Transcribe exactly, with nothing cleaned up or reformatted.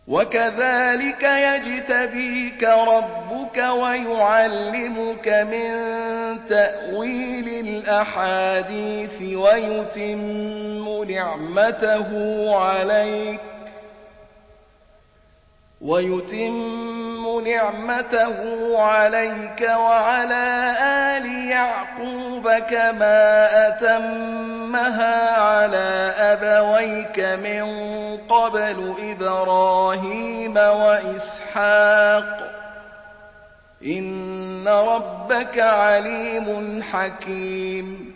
وكذلك يجتبيك ربك ويعلمك من تأويل الأحاديث ويتم نعمته عليك ويتم نعمته عليك وعلى آل يعقوب كما أتمها على أبويك من قبل إبراهيم وإسحاق إن ربك عليم حكيم